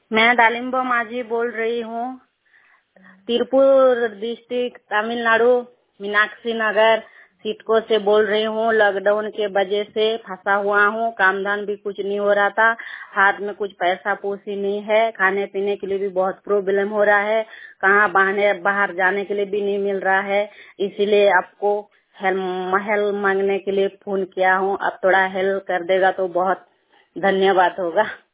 मैं दालिम्बो माझी बोल रही हूँ, तिरुपुर डिस्ट्रिक्ट तमिलनाडु, मीनाक्षी नगर सिडको से बोल रही हूँ। लॉकडाउन के वजह से फंसा हुआ हूँ, काम धाम भी कुछ नहीं हो रहा था, हाथ में कुछ पैसा पूसी नहीं है, खाने पीने के लिए भी बहुत प्रॉब्लम हो रहा है, कहाँ बाहर जाने के लिए भी नहीं मिल रहा है। इसीलिए आपको हेल्प मांगने के लिए फोन किया हूँ। आप थोड़ा हेल्प कर देगा तो बहुत धन्यवाद होगा।